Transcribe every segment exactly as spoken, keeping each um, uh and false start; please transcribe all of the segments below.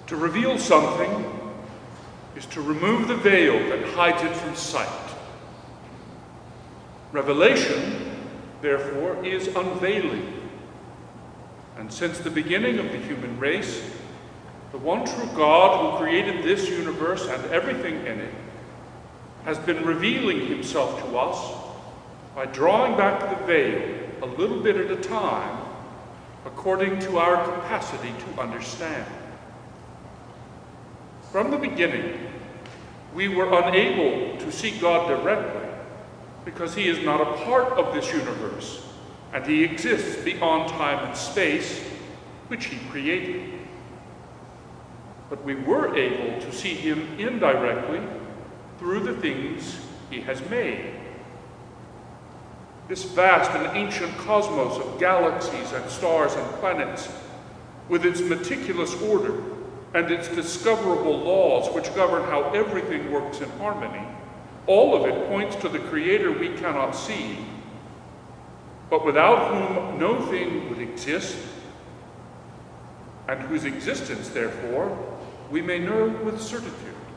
To reveal something is to remove the veil that hides it from sight. Revelation, therefore, is unveiling. And since the beginning of the human race, the one true God who created this universe and everything in it has been revealing himself to us by drawing back the veil a little bit at a time according to our capacity to understand. From the beginning, we were unable to see God directly because he is not a part of this universe and he exists beyond time and space, which he created. But we were able to see him indirectly through the things he has made. This vast and ancient cosmos of galaxies and stars and planets, with its meticulous order and its discoverable laws which govern how everything works in harmony, all of it points to the Creator we cannot see, but without whom no thing would exist, and whose existence, therefore, we may know with certitude.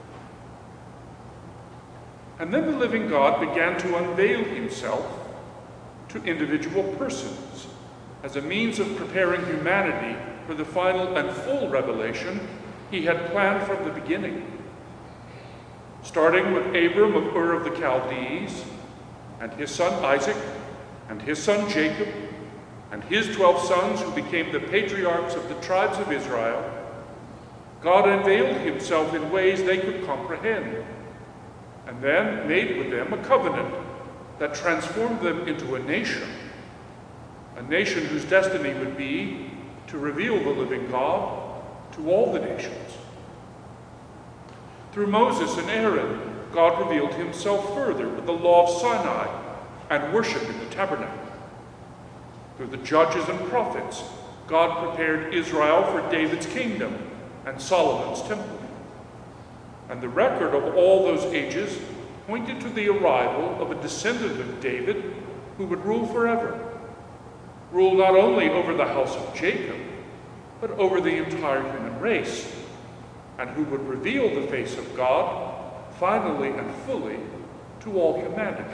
And then the living God began to unveil himself to individual persons as a means of preparing humanity for the final and full revelation he had planned from the beginning. Starting with Abram of Ur of the Chaldees, and his son Isaac, and his son Jacob, and his twelve sons who became the patriarchs of the tribes of Israel, God unveiled himself in ways they could comprehend, and then made with them a covenant that transformed them into a nation, a nation whose destiny would be to reveal the living God to all the nations. Through Moses and Aaron, God revealed himself further with the law of Sinai and worship in the tabernacle. Through the judges and prophets, God prepared Israel for David's kingdom and Solomon's temple. And the record of all those ages pointed to the arrival of a descendant of David who would rule forever, rule not only over the house of Jacob, but over the entire human race, and who would reveal the face of God finally and fully to all humanity.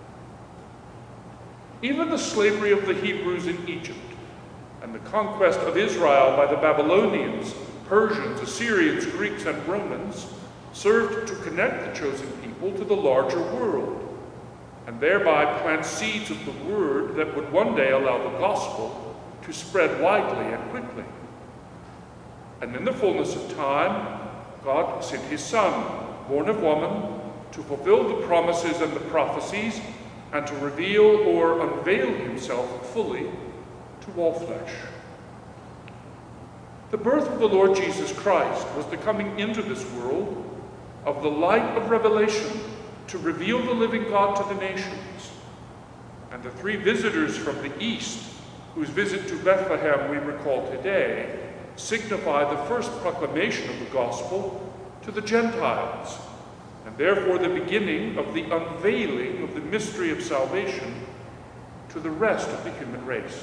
Even the slavery of the Hebrews in Egypt and the conquest of Israel by the Babylonians, Persians, Assyrians, Greeks, and Romans served to connect the chosen people to the larger world, and thereby plant seeds of the word that would one day allow the gospel to spread widely and quickly. And in the fullness of time, God sent his Son, born of woman, to fulfill the promises and the prophecies, and to reveal or unveil himself fully to all flesh. The birth of the Lord Jesus Christ was the coming into this world of the light of revelation to reveal the living God to the nations. And the three visitors from the east, whose visit to Bethlehem we recall today, signify the first proclamation of the gospel to the Gentiles, and therefore the beginning of the unveiling of the mystery of salvation to the rest of the human race.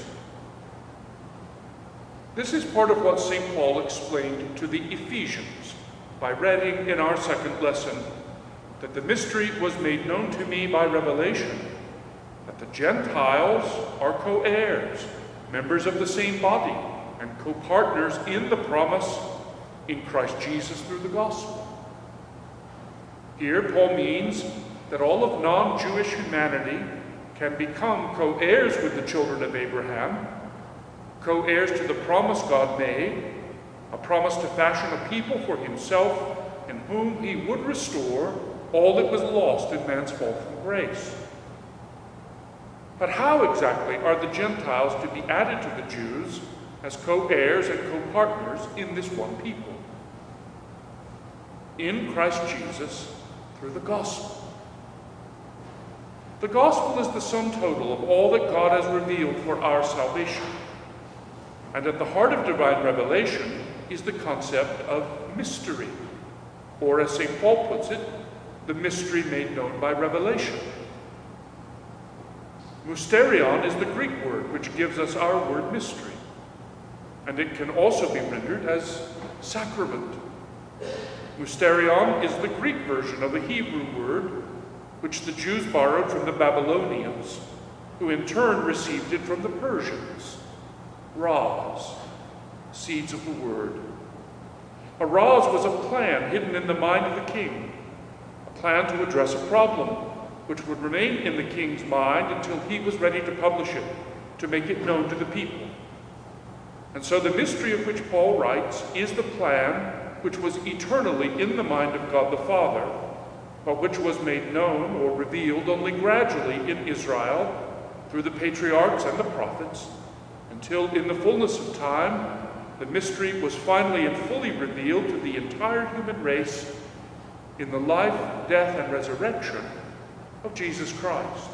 This is part of what Saint Paul explained to the Ephesians by writing in our second lesson that the mystery was made known to me by revelation, that the Gentiles are co-heirs, members of the same body, and co-partners in the promise in Christ Jesus through the gospel. Here, Paul means that all of non-Jewish humanity can become co-heirs with the children of Abraham, co-heirs to the promise God made, a promise to fashion a people for himself in whom he would restore all that was lost in man's fall from grace. But how exactly are the Gentiles to be added to the Jews as co-heirs and co-partners in this one people? In Christ Jesus through the gospel. The gospel is the sum total of all that God has revealed for our salvation. And at the heart of divine revelation is the concept of mystery, or as Saint Paul puts it, the mystery made known by revelation. Mysterion is the Greek word which gives us our word mystery, and it can also be rendered as sacrament. Mysterion is the Greek version of a Hebrew word which the Jews borrowed from the Babylonians, who in turn received it from the Persians. Raz, seeds of the word. A raz was a plan hidden in the mind of the king, a plan to address a problem which would remain in the king's mind until he was ready to publish it, to make it known to the people. And so the mystery of which Paul writes is the plan which was eternally in the mind of God the Father, but which was made known or revealed only gradually in Israel through the patriarchs and the prophets, until in the fullness of time the mystery was finally and fully revealed to the entire human race in the life, death, and resurrection of Jesus Christ.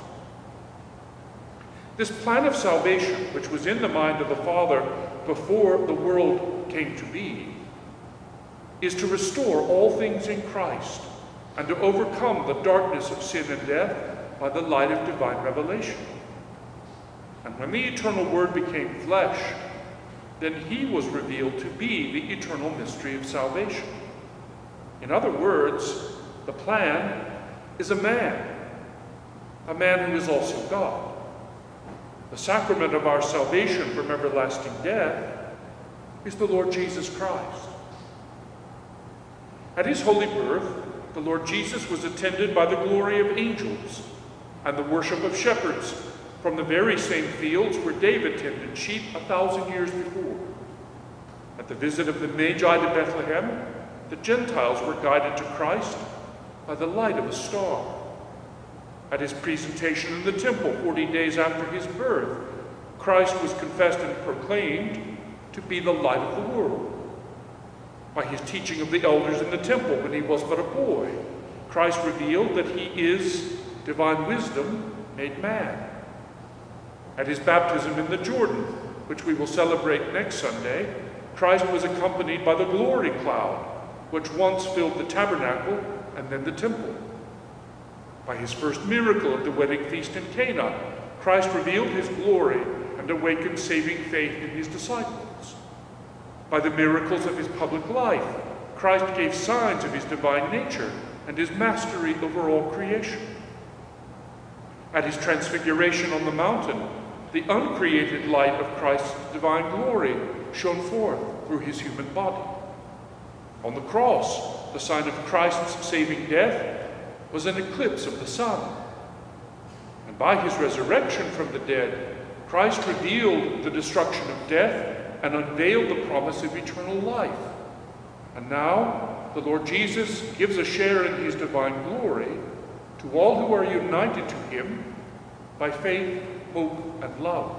This plan of salvation, which was in the mind of the Father before the world came to be, is to restore all things in Christ and to overcome the darkness of sin and death by the light of divine revelation. And when the eternal Word became flesh, then he was revealed to be the eternal mystery of salvation. In other words, the plan is a man, a man who is also God. The sacrament of our salvation from everlasting death is the Lord Jesus Christ. At his holy birth, the Lord Jesus was attended by the glory of angels and the worship of shepherds from the very same fields where David tended sheep a thousand years before. At the visit of the Magi to Bethlehem, the Gentiles were guided to Christ by the light of a star. At his presentation in the temple forty days after his birth, Christ was confessed and proclaimed to be the light of the world. By his teaching of the elders in the temple when he was but a boy, Christ revealed that he is divine wisdom made man. At his baptism in the Jordan, which we will celebrate next Sunday, Christ was accompanied by the glory cloud, which once filled the tabernacle and then the temple. By his first miracle at the wedding feast in Cana, Christ revealed his glory and awakened saving faith in his disciples. By the miracles of his public life, Christ gave signs of his divine nature and his mastery over all creation. At his transfiguration on the mountain, the uncreated light of Christ's divine glory shone forth through his human body. On the cross, the sign of Christ's saving death was an eclipse of the sun. And by his resurrection from the dead, Christ revealed the destruction of death and unveiled the promise of eternal life. And now, the Lord Jesus gives a share in his divine glory to all who are united to him by faith, hope, and love.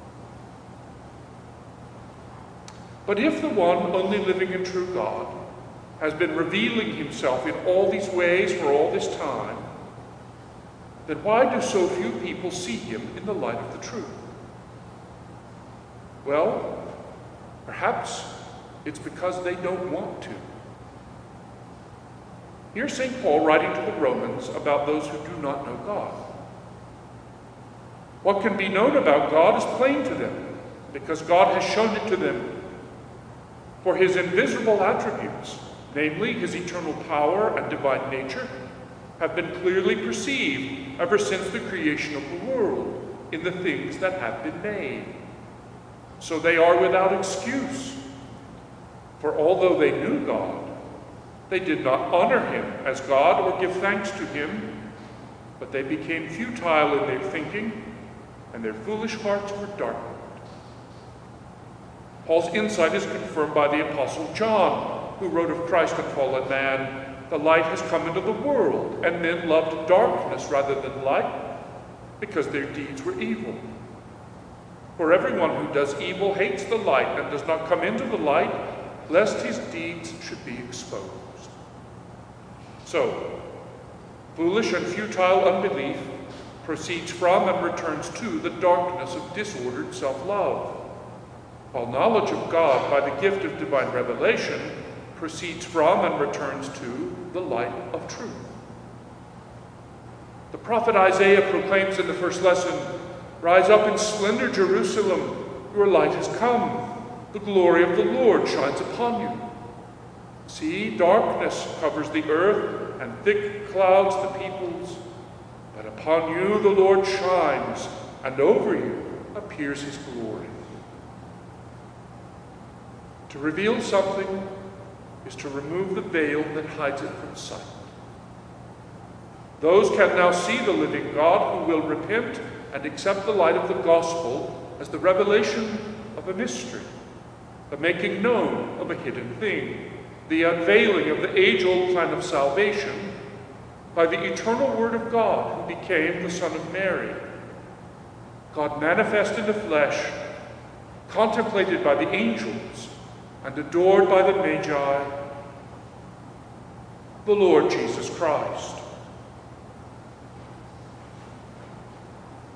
But if the one only living and true God has been revealing himself in all these ways for all this time, then why do so few people see him in the light of the truth? Well, perhaps it's because they don't want to. Here's Saint Paul writing to the Romans about those who do not know God. What can be known about God is plain to them, because God has shown it to them. For his invisible attributes, namely his eternal power and divine nature, have been clearly perceived ever since the creation of the world in the things that have been made. So they are without excuse. For although they knew God, they did not honor him as God or give thanks to him, but they became futile in their thinking, and their foolish hearts were darkened. Paul's insight is confirmed by the Apostle John, who wrote of Christ and fallen man, "The light has come into the world, and men loved darkness rather than light, because their deeds were evil. For everyone who does evil hates the light and does not come into the light, lest his deeds should be exposed." So, foolish and futile unbelief proceeds from and returns to the darkness of disordered self-love, while knowledge of God by the gift of divine revelation proceeds from and returns to the light of truth. The prophet Isaiah proclaims in the first lesson, "Rise up in splendor, Jerusalem, your light has come. The glory of the Lord shines upon you." See, darkness covers the earth, and thick clouds the peoples. But upon you the Lord shines, and over you appears his glory. To reveal something is to remove the veil that hides it from sight. Those can now see the living God who will repent and accept the light of the gospel as the revelation of a mystery, the making known of a hidden thing, the unveiling of the age-old plan of salvation by the eternal Word of God who became the Son of Mary, God manifest in the flesh, contemplated by the angels and adored by the Magi, the Lord Jesus Christ.